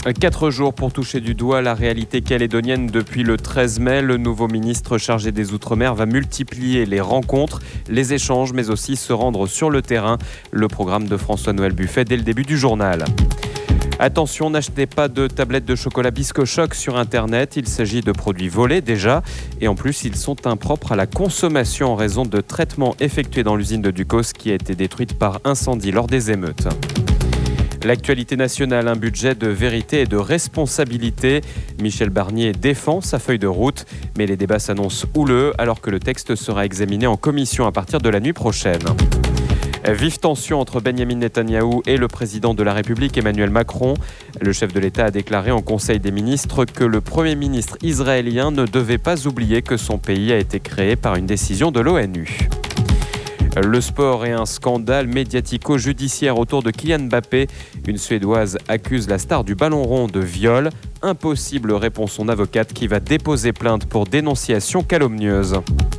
4 jours pour toucher du doigt la réalité calédonienne depuis le 13 mai. Le nouveau ministre chargé des Outre-mer va multiplier les rencontres, les échanges, mais aussi se rendre sur le terrain. Le programme de François-Noël Buffet dès le début du journal. Attention, n'achetez pas de tablettes de chocolat Biscochoc sur Internet. Il s'agit de produits volés déjà. Et en plus, ils sont impropres à la consommation en raison de traitements effectués dans l'usine de Ducos qui a été détruite par incendie lors des émeutes. L'actualité nationale, un budget de vérité et de responsabilité. Michel Barnier défend sa feuille de route, mais les débats s'annoncent houleux alors que le texte sera examiné en commission à partir de la nuit prochaine. Vive tension entre Benyamin Netanyahou et le président de la République Emmanuel Macron. Le chef de l'État a déclaré en Conseil des ministres que le Premier ministre israélien ne devait pas oublier que son pays a été créé par une décision de l'ONU. Le sport et un scandale médiatico-judiciaire autour de Kylian Mbappé. Une Suédoise accuse la star du ballon rond de viol. Impossible, répond son avocate qui va déposer plainte pour dénonciation calomnieuse.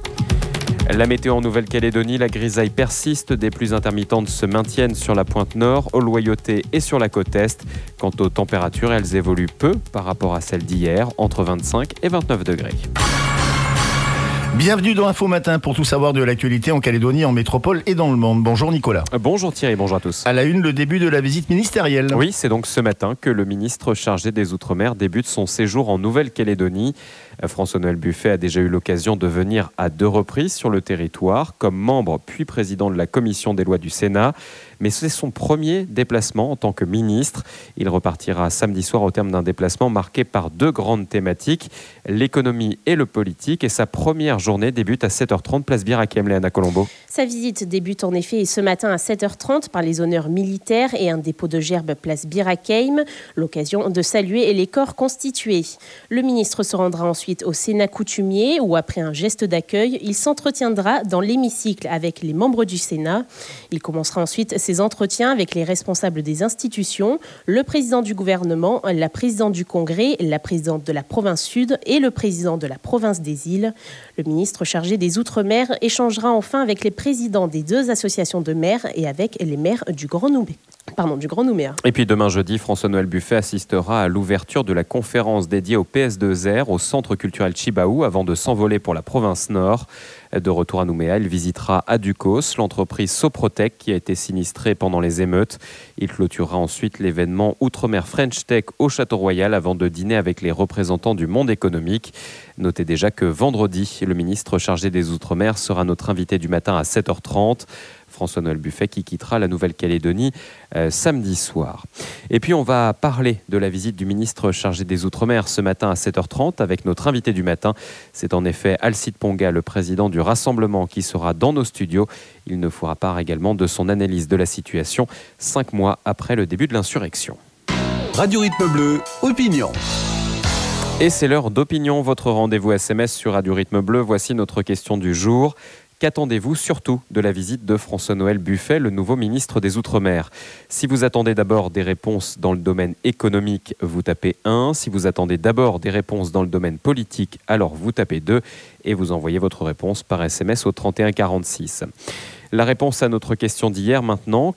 La météo en Nouvelle-Calédonie, la grisaille persiste, des pluies intermittentes se maintiennent sur la pointe nord, au Loyauté et sur la côte est. Quant aux températures, elles évoluent peu par rapport à celles d'hier, entre 25 et 29 degrés. Bienvenue dans Info Matin pour tout savoir de l'actualité en Calédonie, en métropole et dans le monde. Bonjour Nicolas. Bonjour Thierry, bonjour à tous. À la une, le début de la visite ministérielle. Oui, c'est donc ce matin que le ministre chargé des Outre-mer débute son séjour en Nouvelle-Calédonie. François-Noël Buffet a déjà eu l'occasion de venir à 2 reprises sur le territoire, comme membre puis président de la commission des lois du Sénat. Mais c'est son premier déplacement en tant que ministre. Il repartira samedi soir au terme d'un déplacement marqué par 2 grandes thématiques, l'économie et le politique. Et sa première journée débute à 7h30, place Birakem, Léana Colombo. Sa visite débute en effet ce matin à 7h30 par les honneurs militaires et un dépôt de gerbes place Birakem, l'occasion de saluer les corps constitués. Le ministre se rendra ensuite au Sénat coutumier où, après un geste d'accueil, il s'entretiendra dans l'hémicycle avec les membres du Sénat. Il commencera ensuite ses entretiens avec les responsables des institutions, le président du gouvernement, la présidente du Congrès, la présidente de la province Sud et le président de la province des Îles. Le ministre chargé des Outre-mer échangera enfin avec les présidents des 2 associations de maires et avec les maires du Grand Nouméa. Et puis demain jeudi, François-Noël Buffet assistera à l'ouverture de la conférence dédiée au PS2R au Centre culturel Chibaou avant de s'envoler pour la province Nord. De retour à Nouméa, il visitera à Ducos l'entreprise Soprotech qui a été sinistrée pendant les émeutes. Il clôturera ensuite l'événement Outre-mer French Tech au Château Royal avant de dîner avec les représentants du monde économique. Notez déjà que vendredi, le ministre chargé des Outre-mer sera notre invité du matin à 7h30. François-Noël Buffet qui quittera la Nouvelle-Calédonie samedi soir. Et puis on va parler de la visite du ministre chargé des Outre-mer ce matin à 7h30 avec notre invité du matin. C'est en effet Alcide Ponga, le président du Rassemblement, qui sera dans nos studios. Il nous fera part également de son analyse de la situation 5 mois après le début de l'insurrection. Radio Rythme Bleu, opinion. Et c'est l'heure d'opinion, votre rendez-vous SMS sur Radio Rythme Bleu. Voici notre question du jour. Qu'attendez-vous surtout de la visite de François-Noël Buffet, le nouveau ministre des Outre-mer ? Si vous attendez d'abord des réponses dans le domaine économique, vous tapez 1. Si vous attendez d'abord des réponses dans le domaine politique, alors vous tapez 2 et vous envoyez votre réponse par SMS au 31 46. La réponse à notre question d'hier maintenant,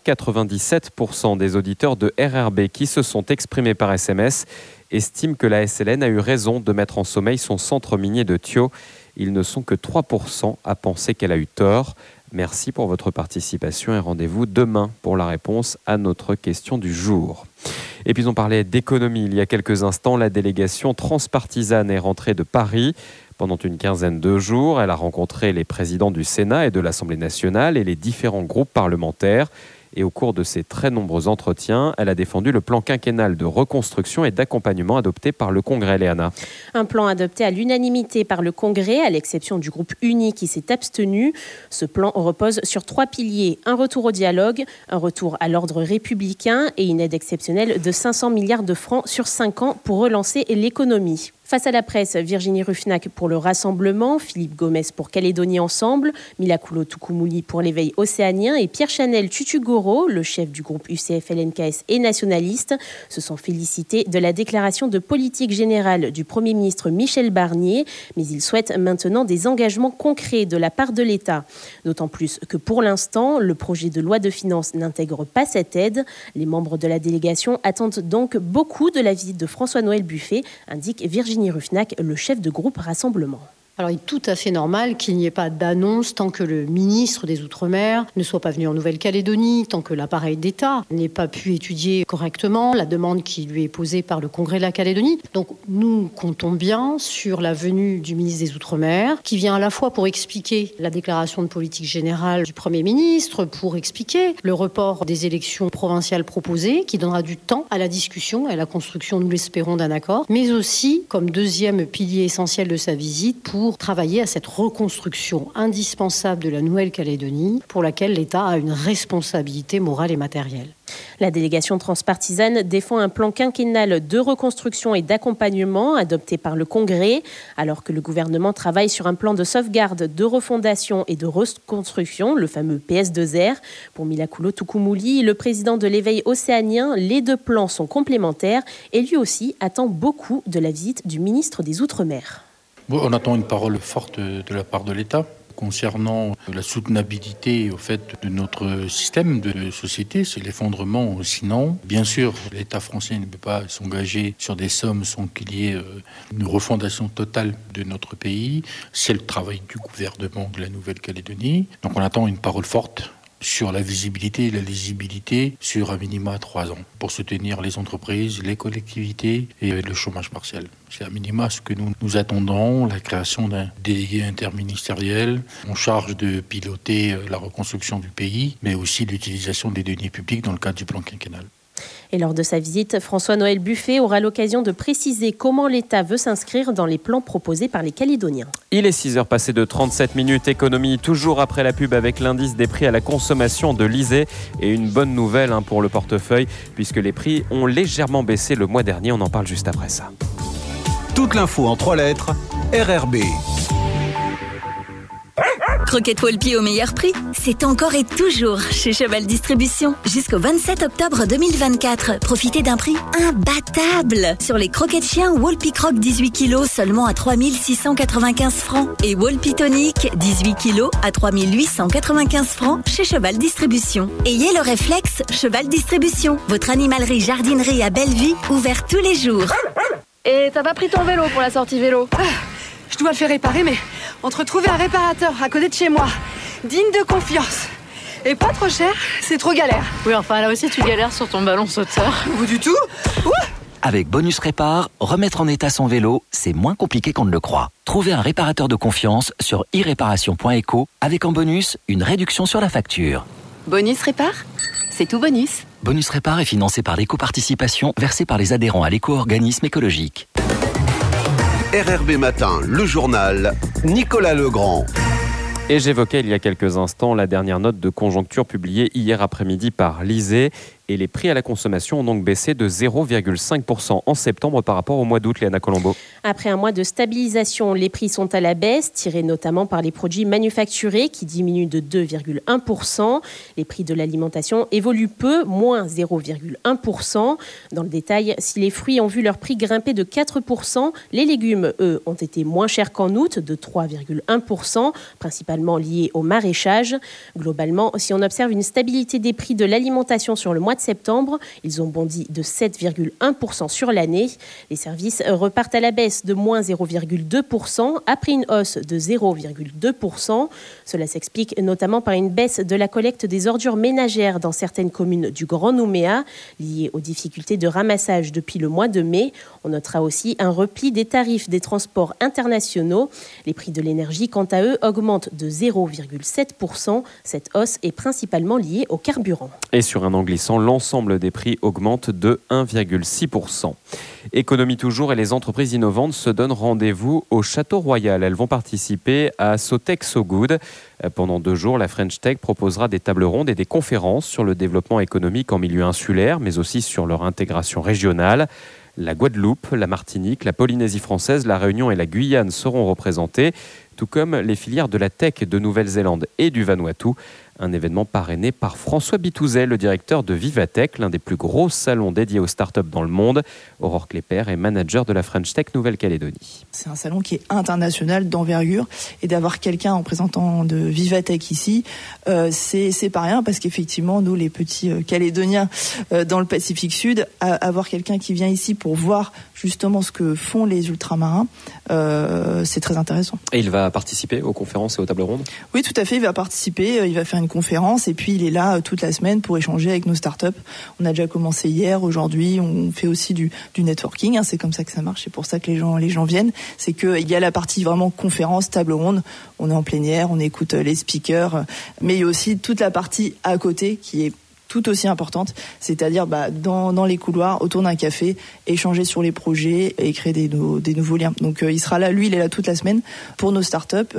97% des auditeurs de RRB qui se sont exprimés par SMS estiment que la SLN a eu raison de mettre en sommeil son centre minier de Thio. Ils ne sont que 3% à penser qu'elle a eu tort. Merci pour votre participation et rendez-vous demain pour la réponse à notre question du jour. Et puis on parlait d'économie il y a quelques instants. La délégation transpartisane est rentrée de Paris. Pendant une quinzaine de jours, elle a rencontré les présidents du Sénat et de l'Assemblée nationale et les différents groupes parlementaires. Et au cours de ces très nombreux entretiens, elle a défendu le plan quinquennal de reconstruction et d'accompagnement adopté par le Congrès, Léana. Un plan adopté à l'unanimité par le Congrès, à l'exception du groupe Uni qui s'est abstenu. Ce plan repose sur 3 piliers. Un retour au dialogue, un retour à l'ordre républicain et une aide exceptionnelle de 500 milliards de francs sur 5 ans pour relancer l'économie. Face à la presse, Virginie Ruffnac pour le Rassemblement, Philippe Gomès pour Calédonie Ensemble, Mila Coulo-Tukumuli pour l'éveil océanien et Pierre Chanel Tutu-Goro, le chef du groupe UCF-LNKS et nationaliste, se sont félicités de la déclaration de politique générale du Premier ministre Michel Barnier, mais ils souhaitent maintenant des engagements concrets de la part de l'État. D'autant plus que pour l'instant, le projet de loi de finances n'intègre pas cette aide. Les membres de la délégation attendent donc beaucoup de la visite de François-Noël Buffet, indique Virginie Ruffnac, le chef de groupe Rassemblement. Alors, il est tout à fait normal qu'il n'y ait pas d'annonce tant que le ministre des Outre-mer ne soit pas venu en Nouvelle-Calédonie, tant que l'appareil d'État n'ait pas pu étudier correctement la demande qui lui est posée par le Congrès de la Calédonie. Donc, nous comptons bien sur la venue du ministre des Outre-mer, qui vient à la fois pour expliquer la déclaration de politique générale du Premier ministre, pour expliquer le report des élections provinciales proposées, qui donnera du temps à la discussion et à la construction, nous l'espérons, d'un accord, mais aussi comme deuxième pilier essentiel de sa visite pour travailler à cette reconstruction indispensable de la Nouvelle-Calédonie pour laquelle l'État a une responsabilité morale et matérielle. La délégation transpartisane défend un plan quinquennal de reconstruction et d'accompagnement adopté par le Congrès, alors que le gouvernement travaille sur un plan de sauvegarde, de refondation et de reconstruction, le fameux PS2R. Pour Mila Coulo-Tukumuli, le président de l'éveil océanien, les deux plans sont complémentaires et lui aussi attend beaucoup de la visite du ministre des Outre-mer. On attend une parole forte de la part de l'État concernant la soutenabilité au fait de notre système de société, c'est l'effondrement sinon. Bien sûr, l'État français ne peut pas s'engager sur des sommes sans qu'il y ait une refondation totale de notre pays. C'est le travail du gouvernement de la Nouvelle-Calédonie. Donc on attend une parole forte sur la visibilité et la lisibilité sur un minima 3 ans pour soutenir les entreprises, les collectivités et le chômage partiel. C'est un minima ce que nous attendons, la création d'un délégué interministériel en charge de piloter la reconstruction du pays, mais aussi l'utilisation des deniers publics dans le cadre du plan quinquennal. Et lors de sa visite, François-Noël Buffet aura l'occasion de préciser comment l'État veut s'inscrire dans les plans proposés par les Calédoniens. Il est 6h passé de 37 minutes. Économie toujours après la pub avec l'indice des prix à la consommation de l'ISEE. Et une bonne nouvelle pour le portefeuille puisque les prix ont légèrement baissé le mois dernier. On en parle juste après ça. Toute l'info en 3 lettres, RRB. Croquettes Walpi au meilleur prix, c'est encore et toujours chez Cheval Distribution. Jusqu'au 27 octobre 2024, profitez d'un prix imbattable sur les croquettes chiens Walpi Croc 18 kg seulement à 3 695 francs et Walpi Tonic 18 kg à 3 895 francs chez Cheval Distribution. Ayez le réflexe Cheval Distribution, votre animalerie jardinerie à Bellevue, ouvert tous les jours. Et t'as pas pris ton vélo pour la sortie vélo? Je dois le faire réparer, mais entre trouver un réparateur à côté de chez moi, digne de confiance, et pas trop cher, c'est trop galère. Oui, enfin là aussi tu galères sur ton ballon sauteur. Ou du tout. Avec Bonus Répar, remettre en état son vélo, c'est moins compliqué qu'on ne le croit. Trouvez un réparateur de confiance sur iréparation.eco avec en bonus une réduction sur la facture. Bonus Répar, c'est tout bonus. Bonus Répar est financé par l'éco-participation versée par les adhérents à l'éco-organisme écologique. RRB Matin, le journal, Nicolas Legrand. Et j'évoquais il y a quelques instants la dernière note de conjoncture publiée hier après-midi par l'ISEE. Et les prix à la consommation ont donc baissé de 0,5% en septembre par rapport au mois d'août, Léana Colombo. Après un mois de stabilisation, les prix sont à la baisse, tirés notamment par les produits manufacturés qui diminuent de 2,1%. Les prix de l'alimentation évoluent peu, moins 0,1%. Dans le détail, si les fruits ont vu leur prix grimper de 4%, les légumes, eux, ont été moins chers qu'en août, de 3,1%, principalement liés au maraîchage. Globalement, si on observe une stabilité des prix de l'alimentation sur le mois de septembre, ils ont bondi de 7,1% sur l'année. Les services repartent à la baisse de moins 0,2% après une hausse de 0,2%. Cela s'explique notamment par une baisse de la collecte des ordures ménagères dans certaines communes du Grand Nouméa, liées aux difficultés de ramassage depuis le mois de mai. On notera aussi un repli des tarifs des transports internationaux. Les prix de l'énergie, quant à eux, augmentent de 0,7%. Cette hausse est principalement liée au carburant. Et sur un an glissant, l'ensemble des prix augmente de 1,6%. Économie toujours et les entreprises innovantes se donnent rendez-vous au Château Royal. Elles vont participer à So Tech So Good. Pendant 2 jours, la French Tech proposera des tables rondes et des conférences sur le développement économique en milieu insulaire, mais aussi sur leur intégration régionale. La Guadeloupe, la Martinique, la Polynésie française, la Réunion et la Guyane seront représentées, tout comme les filières de la tech de Nouvelle-Zélande et du Vanuatu. Un événement parrainé par François Bitouzet, le directeur de Vivatech, l'un des plus gros salons dédiés aux startups dans le monde. Aurore Klepper est manager de la French Tech Nouvelle-Calédonie. C'est un salon qui est international, d'envergure, et d'avoir quelqu'un en représentant de Vivatech ici, c'est pas rien, parce qu'effectivement, nous, les petits Calédoniens dans le Pacifique Sud, avoir quelqu'un qui vient ici pour voir justement ce que font les ultramarins, c'est très intéressant. Et il va participer aux conférences et aux tables rondes ? Oui, tout à fait, il va participer, il va faire une conférence et puis il est là toute la semaine pour échanger avec nos startups. On a déjà commencé hier, aujourd'hui, on fait aussi du networking, c'est comme ça que ça marche, c'est pour ça que les gens viennent. C'est qu'il y a la partie vraiment conférence, table ronde, on est en plein air, on écoute les speakers, mais il y a aussi toute la partie à côté qui est tout aussi importante, c'est-à-dire dans les couloirs, autour d'un café, échanger sur les projets et créer des nouveaux liens. Donc il sera là, lui il est là toute la semaine pour nos startups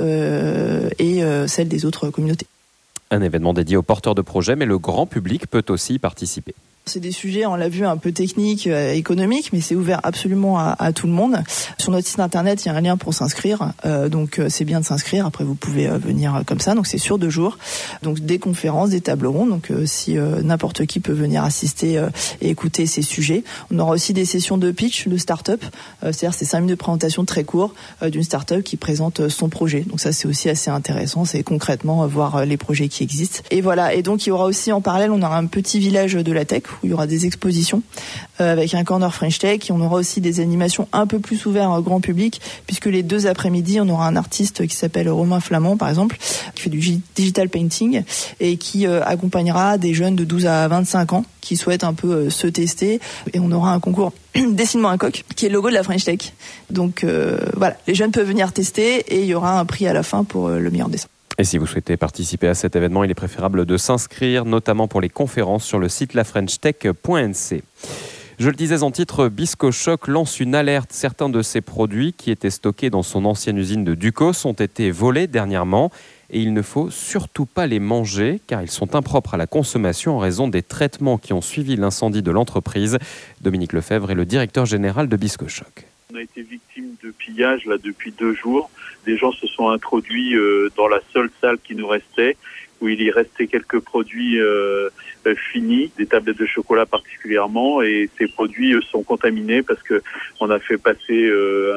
et celles des autres communautés. Un événement dédié aux porteurs de projets, mais le grand public peut aussi y participer. C'est des sujets, on l'a vu, un peu techniques, économiques, mais c'est ouvert absolument à tout le monde. Sur notre site internet, il y a un lien pour s'inscrire, donc c'est bien de s'inscrire. Après, vous pouvez venir comme ça, donc c'est sur 2 jours. Donc des conférences, des tables rondes, donc si n'importe qui peut venir assister et écouter ces sujets. On aura aussi des sessions de pitch de start-up, c'est-à-dire c'est 5 minutes de présentation très court d'une start-up qui présente son projet. Donc ça, c'est aussi assez intéressant, c'est concrètement voir les projets qui existent. Et voilà, et donc il y aura aussi en parallèle, on aura un petit village de la tech, où il y aura des expositions avec un corner French Tech, et on aura aussi des animations un peu plus ouvertes au grand public, puisque les 2 après-midi, on aura un artiste qui s'appelle Romain Flamand, par exemple, qui fait du digital painting et qui accompagnera des jeunes de 12 à 25 ans qui souhaitent un peu se tester, et on aura un concours Dessine-moi un coq, qui est le logo de la French Tech. Donc voilà, les jeunes peuvent venir tester et il y aura un prix à la fin pour le meilleur dessin. Et si vous souhaitez participer à cet événement, il est préférable de s'inscrire, notamment pour les conférences, sur le site lafrenchtech.nc. Je le disais en titre, Biscochoc lance une alerte. Certains de ses produits qui étaient stockés dans son ancienne usine de Ducos ont été volés dernièrement. Et il ne faut surtout pas les manger, car ils sont impropres à la consommation en raison des traitements qui ont suivi l'incendie de l'entreprise. Dominique Lefebvre est le directeur général de Biscochoc. On a été victime de pillage depuis 2 jours. Des gens se sont introduits dans la seule salle qui nous restait, où il y restait quelques produits finis, des tablettes de chocolat particulièrement, et ces produits sont contaminés parce que on a fait passer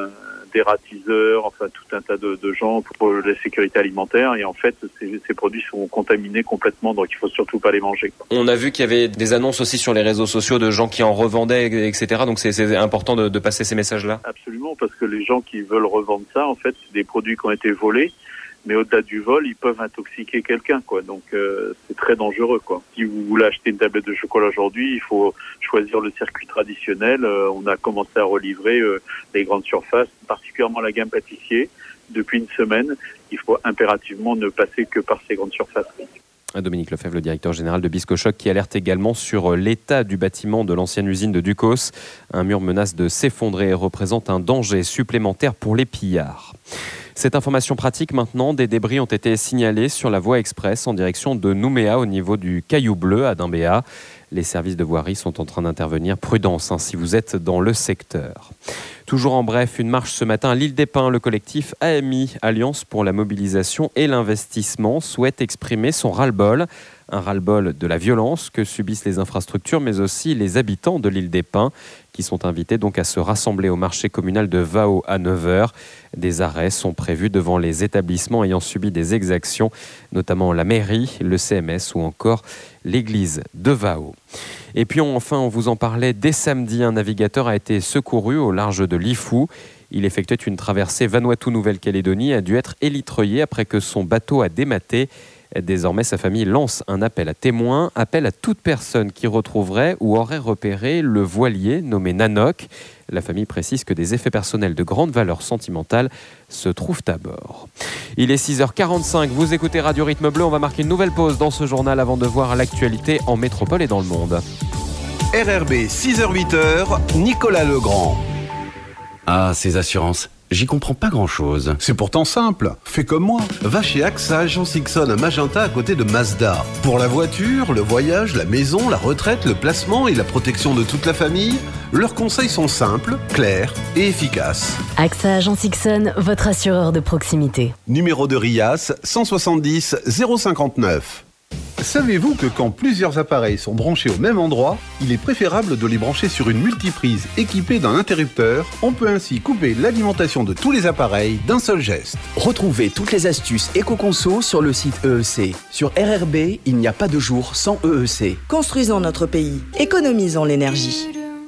des ratiseurs, enfin tout un tas de gens pour la sécurité alimentaire, et en fait ces produits sont contaminés complètement, donc il faut surtout pas les manger. On a vu qu'il y avait des annonces aussi sur les réseaux sociaux de gens qui en revendaient, etc. Donc c'est important de passer ces messages-là. Absolument, parce que les gens qui veulent revendre ça, en fait, c'est des produits qui ont été volés. Mais au-delà du vol, ils peuvent intoxiquer quelqu'un, quoi. Donc c'est très dangereux, quoi. Si vous voulez acheter une tablette de chocolat aujourd'hui, il faut choisir le circuit traditionnel. On a commencé à relivrer les grandes surfaces, particulièrement la gamme pâtissier. Depuis une semaine, il faut impérativement ne passer que par ces grandes surfaces. Dominique Lefebvre, le directeur général de Biscochoc, qui alerte également sur l'état du bâtiment de l'ancienne usine de Ducos. Un mur menace de s'effondrer et représente un danger supplémentaire pour les pillards. Cette information pratique maintenant, des débris ont été signalés sur la voie express en direction de Nouméa au niveau du Caillou Bleu à Dimbéa. Les services de voirie sont en train d'intervenir. Prudence si vous êtes dans le secteur. Toujours en bref, une marche ce matin à l'Île des Pins. Le collectif AMI, Alliance pour la mobilisation et l'investissement, souhaite exprimer son ras-le-bol. Un ras-le-bol de la violence que subissent les infrastructures, mais aussi les habitants de l'Île des Pins, qui sont invités donc à se rassembler au marché communal de Vao à 9h. Des arrêts sont prévus devant les établissements ayant subi des exactions, notamment la mairie, le CMS ou encore l'église de Vao. Et puis enfin, on vous en parlait, dès samedi, un navigateur a été secouru au large de Lifou. Il effectuait une traversée Vanuatu-Nouvelle-Calédonie et a dû être élitreillé après que son bateau a dématé. Désormais, sa famille lance un appel à témoins, appel à toute personne qui retrouverait ou aurait repéré le voilier nommé Nanoc. La famille précise que des effets personnels de grande valeur sentimentale se trouvent à bord. Il est 6h45, vous écoutez Radio Rythme Bleu. On va marquer une nouvelle pause dans ce journal avant de voir l'actualité en métropole et dans le monde. RRB 6h-8h, Nicolas Legrand. Ah, ces assurances. J'y comprends pas grand-chose. C'est pourtant simple. Fais comme moi. Va chez AXA Agence Ixon à Magenta à côté de Mazda. Pour la voiture, le voyage, la maison, la retraite, le placement et la protection de toute la famille, leurs conseils sont simples, clairs et efficaces. AXA Agence Ixon, votre assureur de proximité. Numéro de RIAS 170 059. Savez-vous que quand plusieurs appareils sont branchés au même endroit, il est préférable de les brancher sur une multiprise équipée d'un interrupteur. On peut ainsi couper l'alimentation de tous les appareils d'un seul geste. Retrouvez toutes les astuces éco-conso sur le site EEC. Sur RRB, il n'y a pas de jour sans EEC. Construisons notre pays. Économisons l'énergie.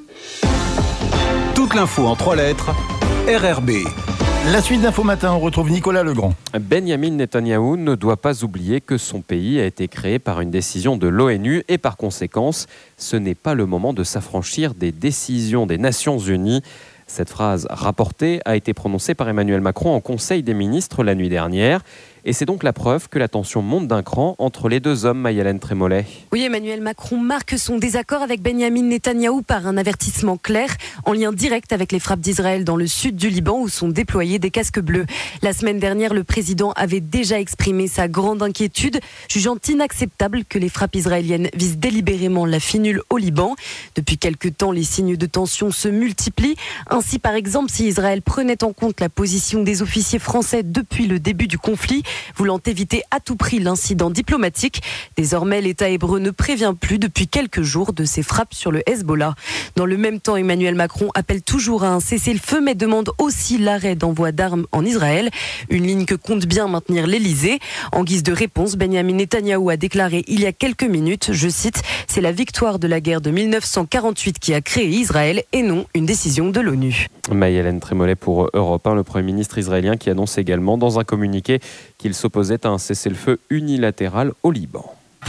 Toute l'info en 3 lettres, RRB. La suite d'Info Matin, on retrouve Nicolas Legrand. Benyamin Netanyahou ne doit pas oublier que son pays a été créé par une décision de l'ONU et par conséquence, ce n'est pas le moment de s'affranchir des décisions des Nations Unies. Cette phrase rapportée a été prononcée par Emmanuel Macron en Conseil des ministres la nuit dernière. Et c'est donc la preuve que la tension monte d'un cran entre les deux hommes, Maï-Hélène Trémollet. Oui, Emmanuel Macron marque son désaccord avec Benyamin Netanyahou par un avertissement clair, en lien direct avec les frappes d'Israël dans le sud du Liban où sont déployés des casques bleus. La semaine dernière, le président avait déjà exprimé sa grande inquiétude, jugeant inacceptable que les frappes israéliennes visent délibérément la finule au Liban. Depuis quelques temps, les signes de tension se multiplient. Ainsi, par exemple, si Israël prenait en compte la position des officiers français depuis le début du conflit, voulant éviter à tout prix l'incident diplomatique. Désormais, l'État hébreu ne prévient plus depuis quelques jours de ses frappes sur le Hezbollah. Dans le même temps, Emmanuel Macron appelle toujours à un cessez-le-feu, mais demande aussi l'arrêt d'envoi d'armes en Israël. Une ligne que compte bien maintenir l'Élysée. En guise de réponse, Benyamin Netanyahou a déclaré il y a quelques minutes, je cite, « C'est la victoire de la guerre de 1948 qui a créé Israël et non une décision de l'ONU ». Maï-Hélène Trémollet pour Europe 1, le Premier ministre israélien qui annonce également dans un communiqué qu'il s'opposait à un cessez-le-feu unilatéral au Liban.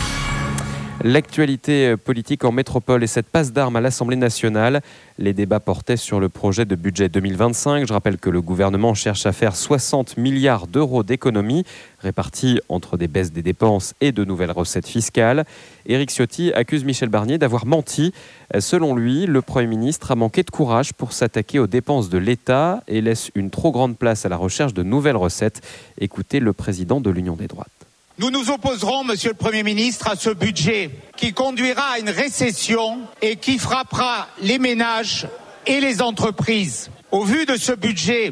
L'actualité politique en métropole et cette passe d'armes à l'Assemblée nationale. Les débats portaient sur le projet de budget 2025. Je rappelle que le gouvernement cherche à faire 60 milliards d'euros d'économies répartis entre des baisses des dépenses et de nouvelles recettes fiscales. Éric Ciotti accuse Michel Barnier d'avoir menti. Selon lui, le Premier ministre a manqué de courage pour s'attaquer aux dépenses de l'État et laisse une trop grande place à la recherche de nouvelles recettes. Écoutez le président de l'Union des droites. Nous nous opposerons, Monsieur le Premier ministre, à ce budget qui conduira à une récession et qui frappera les ménages et les entreprises. Au vu de ce budget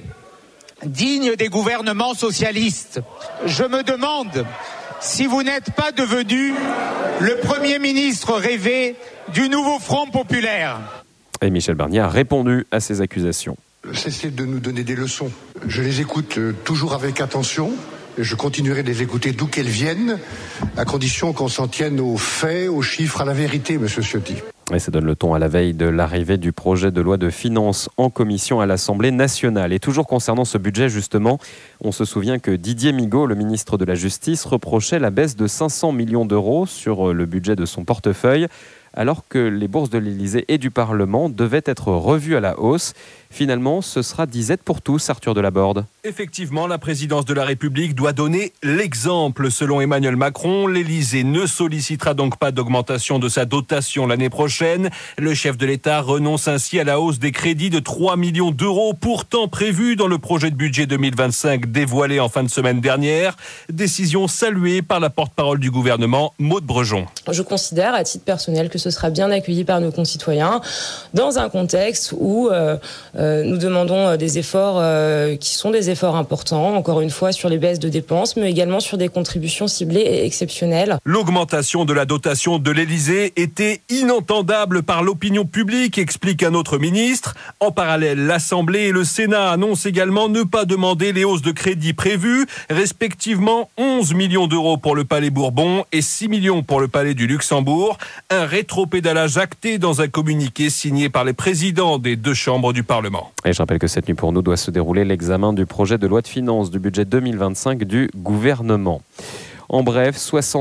digne des gouvernements socialistes, je me demande si vous n'êtes pas devenu le Premier ministre rêvé du nouveau Front populaire. Et Michel Barnier a répondu à ces accusations. Cessez de nous donner des leçons. Je les écoute toujours avec attention. Je continuerai de les écouter d'où qu'elles viennent, à condition qu'on s'en tienne aux faits, aux chiffres, à la vérité, Monsieur Ciotti. Et ça donne le ton à la veille de l'arrivée du projet de loi de finances en commission à l'Assemblée nationale. Et toujours concernant ce budget, justement, on se souvient que Didier Migaud, le ministre de la Justice, reprochait la baisse de 500 millions d'euros sur le budget de son portefeuille, alors que les bourses de l'Élysée et du Parlement devaient être revues à la hausse. Finalement, ce sera disette pour tous, Arthur Delaborde. Effectivement, la présidence de la République doit donner l'exemple. Selon Emmanuel Macron, l'Élysée ne sollicitera donc pas d'augmentation de sa dotation l'année prochaine. Le chef de l'État renonce ainsi à la hausse des crédits de 3 millions d'euros, pourtant prévus dans le projet de budget 2025 dévoilé en fin de semaine dernière. Décision saluée par la porte-parole du gouvernement, Maude Brejon. Je considère, à titre personnel, que ce sera bien accueilli par nos concitoyens dans un contexte où nous demandons des efforts qui sont des efforts importants, encore une fois sur les baisses de dépenses, mais également sur des contributions ciblées et exceptionnelles. L'augmentation de la dotation de l'Élysée était inentendable par l'opinion publique, explique un autre ministre. En parallèle, l'Assemblée et le Sénat annoncent également ne pas demander les hausses de crédits prévues, respectivement 11 millions d'euros pour le Palais Bourbon et 6 millions pour le Palais du Luxembourg. Un rétropédalage acté dans un communiqué signé par les présidents des deux chambres du Parlement. Et je rappelle que cette nuit pour nous doit se dérouler l'examen du projet de loi de finances du budget 2025 du gouvernement. En bref,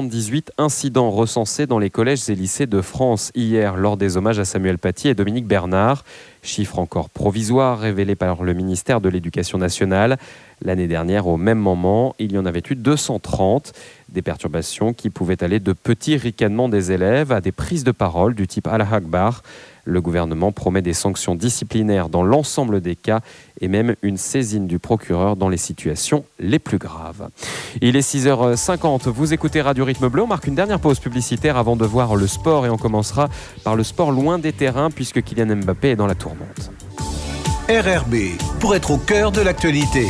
78 incidents recensés dans les collèges et lycées de France hier lors des hommages à Samuel Paty et Dominique Bernard. Chiffre encore provisoire révélé par le ministère de l'Éducation nationale. L'année dernière, au même moment, il y en avait eu 230. Des perturbations qui pouvaient aller de petits ricanements des élèves à des prises de parole du type Allah Akbar. Le gouvernement promet des sanctions disciplinaires dans l'ensemble des cas et même une saisine du procureur dans les situations les plus graves. Il est 6h50, vous écoutez Radio Rythme Bleu. On marque une dernière pause publicitaire avant de voir le sport et on commencera par le sport loin des terrains puisque Kylian Mbappé est dans la tourmente. RRB, pour être au cœur de l'actualité.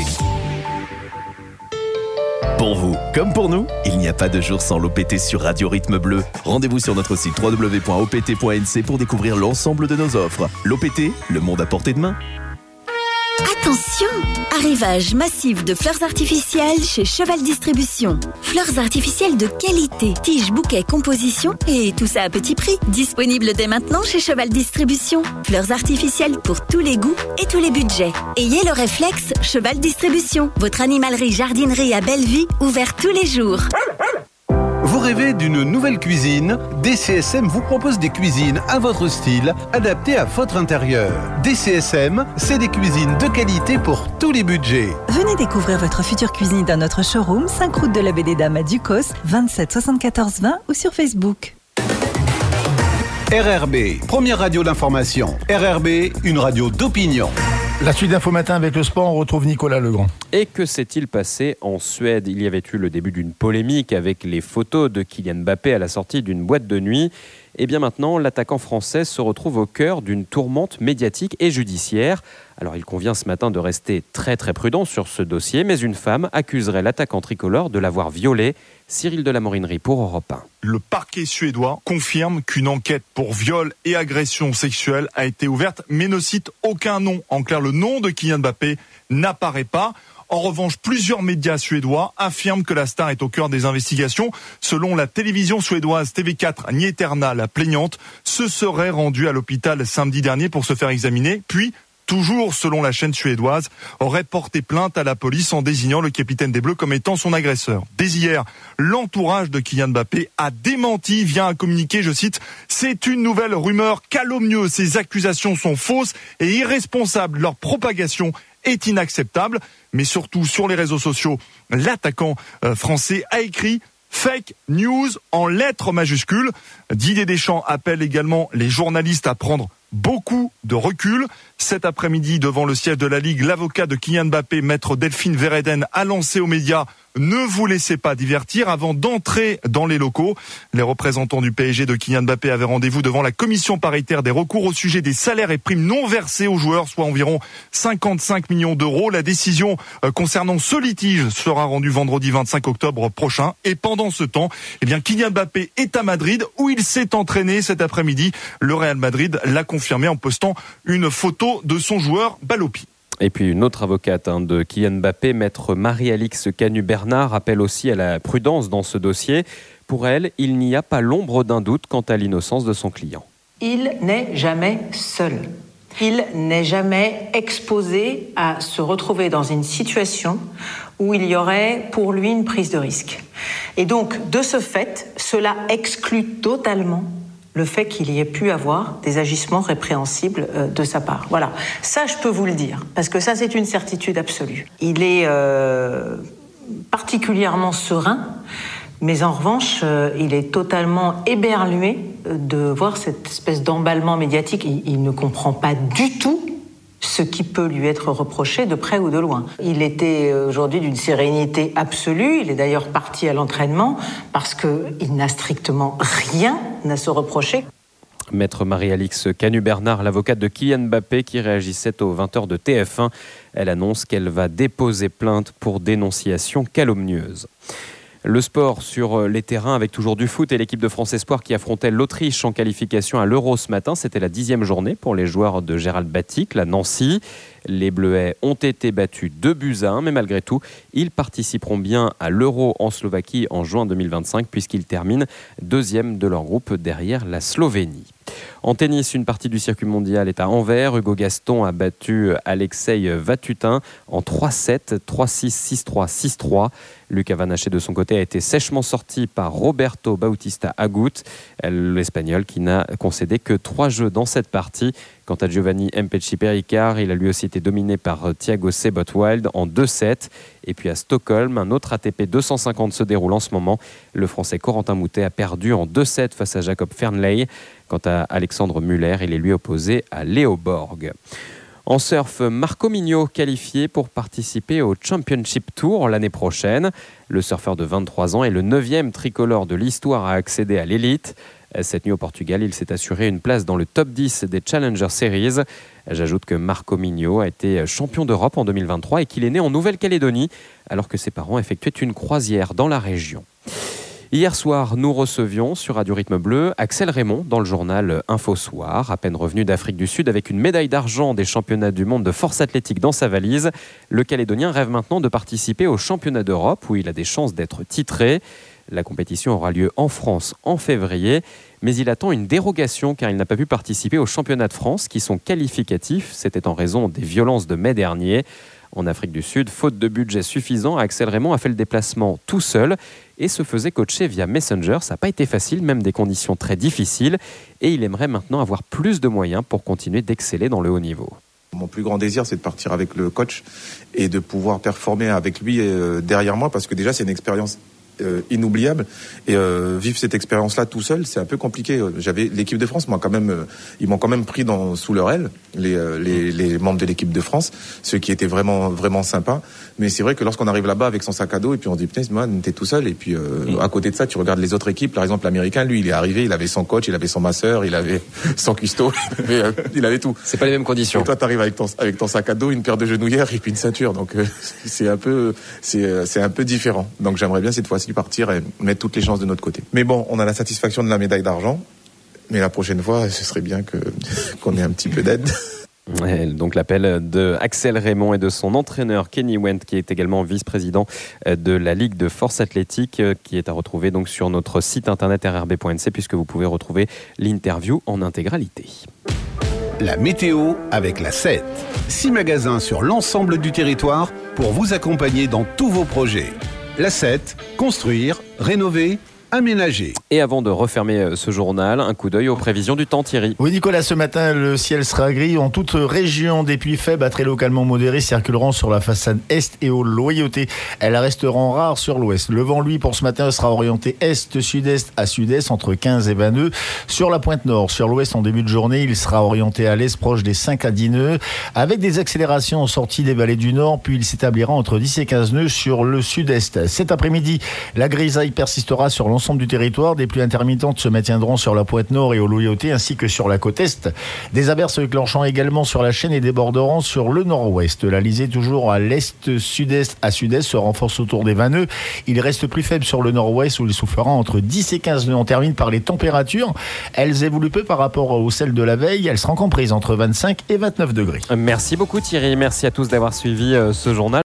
Pour vous, comme pour nous, il n'y a pas de jour sans l'OPT sur Radio Rythme Bleu. Rendez-vous sur notre site www.opt.nc pour découvrir l'ensemble de nos offres. L'OPT, le monde à portée de main. Attention! Arrivage massif de fleurs artificielles chez Cheval Distribution. Fleurs artificielles de qualité, tiges, bouquets, composition et tout ça à petit prix. Disponible dès maintenant chez Cheval Distribution. Fleurs artificielles pour tous les goûts et tous les budgets. Ayez le réflexe Cheval Distribution. Votre animalerie jardinerie à belle vie, ouvert tous les jours. Vous rêvez d'une nouvelle cuisine? DCSM vous propose des cuisines à votre style, adaptées à votre intérieur. DCSM, c'est des cuisines de qualité pour tous les budgets. Venez découvrir votre future cuisine dans notre showroom, 5 route de la Baie des Dames à Ducos, 27 74 20 ou sur Facebook. RRB, première radio d'information. RRB, une radio d'opinion. La suite d'Info Matin avec le sport, on retrouve Nicolas Legrand. Et que s'est-il passé en Suède? Il y avait eu le début d'une polémique avec les photos de Kylian Mbappé à la sortie d'une boîte de nuit. Et bien maintenant, l'attaquant français se retrouve au cœur d'une tourmente médiatique et judiciaire. Alors il convient ce matin de rester très très prudent sur ce dossier, mais une femme accuserait l'attaquant tricolore de l'avoir violé. Cyril de la Morinerie pour Europe 1. Le parquet suédois confirme qu'une enquête pour viol et agression sexuelle a été ouverte, mais ne cite aucun nom. En clair, le nom de Kylian Mbappé n'apparaît pas. En revanche, plusieurs médias suédois affirment que la star est au cœur des investigations. Selon la télévision suédoise TV4, Nyheterna, la plaignante, se serait rendue à l'hôpital samedi dernier pour se faire examiner, puis toujours selon la chaîne suédoise, aurait porté plainte à la police en désignant le capitaine des Bleus comme étant son agresseur. Dès hier, l'entourage de Kylian Mbappé a démenti via un communiqué, je cite, « C'est une nouvelle rumeur calomnieuse. Ces accusations sont fausses et irresponsables. Leur propagation est inacceptable. » Mais surtout, sur les réseaux sociaux, l'attaquant français a écrit « Fake news » en lettres majuscules. Didier Deschamps appelle également les journalistes à prendre beaucoup de recul. Cet après-midi, devant le siège de la Ligue, l'avocat de Kylian Mbappé, maître Delphine Verheyden, a lancé aux médias « Ne vous laissez pas divertir » avant d'entrer dans les locaux. Les représentants du PSG de Kylian Mbappé avaient rendez-vous devant la commission paritaire des recours au sujet des salaires et primes non versés aux joueurs, soit environ 55 millions d'euros. La décision concernant ce litige sera rendue vendredi 25 octobre prochain. Et pendant ce temps, Kylian Mbappé est à Madrid où il s'est entraîné cet après-midi. Le Real Madrid l'a confirmé en postant une photo de son joueur balle au pied. Et puis une autre avocate de Kylian Mbappé, maître Marie-Alix Canu-Bernard, appelle aussi à la prudence dans ce dossier. Pour elle, il n'y a pas l'ombre d'un doute quant à l'innocence de son client. Il n'est jamais seul. Il n'est jamais exposé à se retrouver dans une situation où il y aurait pour lui une prise de risque. Et donc, de ce fait, cela exclut totalement le fait qu'il y ait pu avoir des agissements répréhensibles de sa part. Voilà, ça je peux vous le dire, parce que ça c'est une certitude absolue. Il est particulièrement serein, mais en revanche, il est totalement éberlué de voir cette espèce d'emballement médiatique. Il ne comprend pas du tout ce qui peut lui être reproché de près ou de loin. Il était aujourd'hui d'une sérénité absolue. Il est d'ailleurs parti à l'entraînement parce qu'il n'a strictement rien à se reprocher. Maître Marie-Alix Canu-Bernard, l'avocate de Kylian Mbappé qui réagissait aux 20h de TF1. Elle annonce qu'elle va déposer plainte pour dénonciation calomnieuse. Le sport sur les terrains avec toujours du foot et l'équipe de France Espoir qui affrontait l'Autriche en qualification à l'Euro ce matin. C'était la 10e journée pour les joueurs de Gérald Batic, la Nancy. Les Bleuets ont été battus 2-1, mais malgré tout, ils participeront bien à l'Euro en Slovaquie en juin 2025 puisqu'ils terminent 2e de leur groupe derrière la Slovénie. En tennis, une partie du circuit mondial est à Anvers. Hugo Gaston a battu Alexei Vatutin en 3-7, 3-6, 6-3, 6-3. Lucas Vanaché, de son côté, a été sèchement sorti par Roberto Bautista Agut, l'Espagnol qui n'a concédé que 3 jeux dans cette partie. Quant à Giovanni Mpetshi-Perricard, il a lui aussi été dominé par Thiago Seyboth-Wild en 2-7. Et puis à Stockholm, un autre ATP 250 se déroule en ce moment. Le Français Corentin Moutet a perdu en 2-7 face à Jacob Fernley. Quant à Alexandre Muller, il est lui opposé à Léo Borg. En surf, Marco Migno qualifié pour participer au Championship Tour l'année prochaine. Le surfeur de 23 ans est le 9e tricolore de l'histoire à accéder à l'élite. Cette nuit au Portugal, il s'est assuré une place dans le top 10 des Challenger Series. J'ajoute que Marco Migno a été champion d'Europe en 2023 et qu'il est né en Nouvelle-Calédonie alors que ses parents effectuaient une croisière dans la région. Hier soir, nous recevions sur Radio Rythme Bleu Axel Raymond dans le journal Info Soir. À peine revenu d'Afrique du Sud avec une médaille d'argent des championnats du monde de force athlétique dans sa valise, le Calédonien rêve maintenant de participer au championnat d'Europe où il a des chances d'être titré. La compétition aura lieu en France en février, mais il attend une dérogation car il n'a pas pu participer aux championnats de France qui sont qualificatifs. C'était en raison des violences de mai dernier. En Afrique du Sud, faute de budget suffisant, Axel Raymond a fait le déplacement tout seul et se faisait coacher via Messenger. Ça n'a pas été facile, même des conditions très difficiles. Et il aimerait maintenant avoir plus de moyens pour continuer d'exceller dans le haut niveau. Mon plus grand désir, c'est de partir avec le coach et de pouvoir performer avec lui derrière moi parce que déjà, c'est une expérience inoubliable et vivre cette expérience-là tout seul, c'est un peu compliqué. J'avais l'équipe de France, ils m'ont quand même pris sous leur aile, les membres de l'équipe de France, ceux qui étaient vraiment vraiment sympas. Mais c'est vrai que lorsqu'on arrive là-bas avec son sac à dos et puis on dit putain, man, t'es tout seul et puis à côté de ça, tu regardes les autres équipes. Par exemple, l'Américain, lui, il est arrivé, il avait son coach, il avait son masseur, il avait son cuistot, il avait tout. C'est pas les mêmes conditions. Et toi, t'arrives avec ton sac à dos, une paire de genouillères et puis une ceinture. Donc c'est un peu différent. Donc j'aimerais bien cette fois-ci partir et mettre toutes les chances de notre côté. Mais bon, on a la satisfaction de la médaille d'argent, mais la prochaine fois, ce serait bien qu'on ait un petit peu d'aide. Ouais, donc l'appel de Axel Raymond et de son entraîneur Kenny Wendt, qui est également vice-président de la Ligue de force athlétique, qui est à retrouver donc sur notre site internet rrb.nc, puisque vous pouvez retrouver l'interview en intégralité. La météo avec la 7. 6 magasins sur l'ensemble du territoire pour vous accompagner dans tous vos projets. La 7, construire, rénover, aménager. Et avant de refermer ce journal, un coup d'œil aux prévisions du temps, Thierry. Oui, Nicolas, ce matin, le ciel sera gris en toute région. Des pluies faibles à très localement modérées circuleront sur la façade est et aux loyautés. Elles resteront rares sur l'ouest. Le vent, lui, pour ce matin, sera orienté est-sud-est à sud-est entre 15 et 20 nœuds. Sur la pointe nord, sur l'ouest, en début de journée, il sera orienté à l'est, proche des 5 à 10 nœuds, avec des accélérations en sortie des vallées du nord, puis il s'établira entre 10 et 15 nœuds sur le sud-est. Cet après-midi, la grisaille persistera sur l'ensemble du territoire. Des pluies intermittentes se maintiendront sur la pointe nord et aux loyautés ainsi que sur la côte est. Des averses se déclenchant également sur la chaîne et déborderont sur le nord-ouest. La lisée toujours à l'est, sud-est à sud-est se renforce autour des 20 nœuds. Il reste plus faible sur le nord-ouest où il soufflera entre 10 et 15 nœuds. On termine par les températures. Elles évoluent peu par rapport aux celles de la veille. Elles seront comprises entre 25 et 29 degrés. Merci beaucoup Thierry. Merci à tous d'avoir suivi ce journal.